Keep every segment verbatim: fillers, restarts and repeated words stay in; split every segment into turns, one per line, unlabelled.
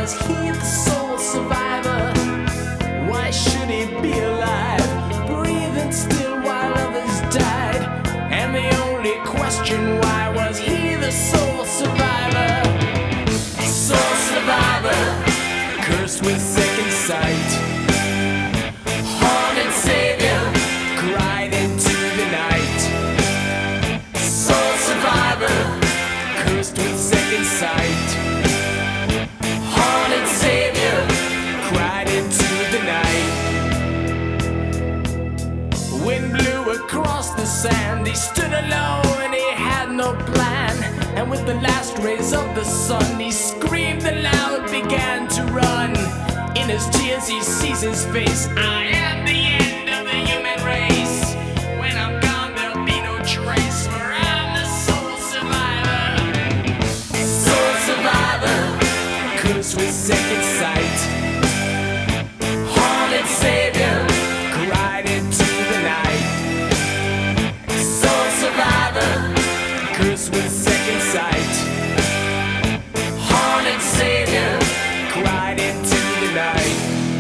was he the sole survivor? Why should he be alive, breathing still while others died? And the only question, why was he the sole survivor? Sole survivor, cursed with second sight, haunted savior, cried into the night. Sole survivor, cursed with second sight, haunted savior, cried into the night. Wind blew across the sand, he stood alone, he had no plan. And with the last rays of the sun, he screamed aloud, began to run. In his tears he sees his face, I am the end of the human race. When I'm gone there'll be no trace, for I'm the sole survivor. Sole survivor, cursed with second sight, haunted savior, cried into the night. Sole survivor, cursed with second sight, haunted savior, cried into the night.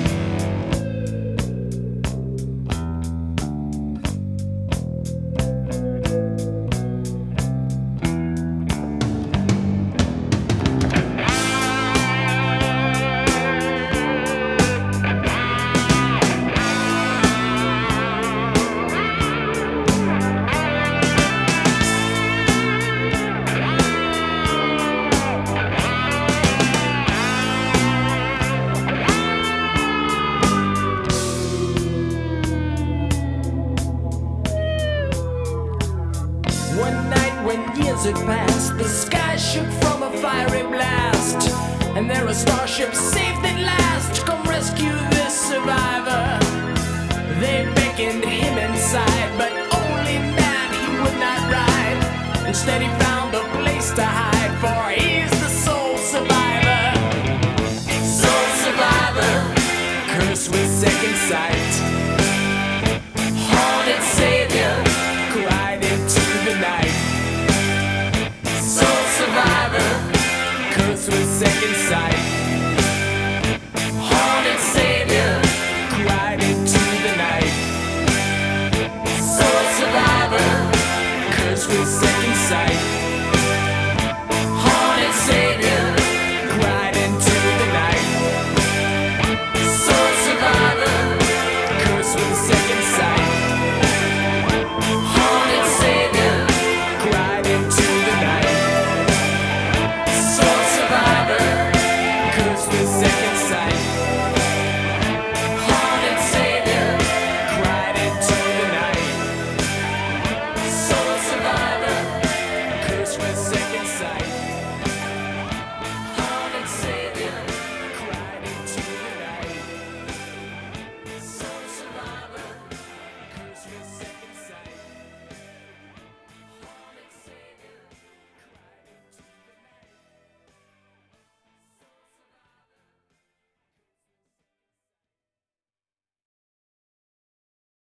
One night when years had passed, the sky shook from a fiery blast, and there a starship saved at last, come rescue this survivor. They beckoned him inside, but only man he would not ride. Instead he found a place to hide, for he's the sole survivor. Sole survivor, cursed with second sight, haunted savior, cried into the night. Sole survivor, cursed with second sight, haunted savior, cried into the night. Sole survivor, cursed with second sight.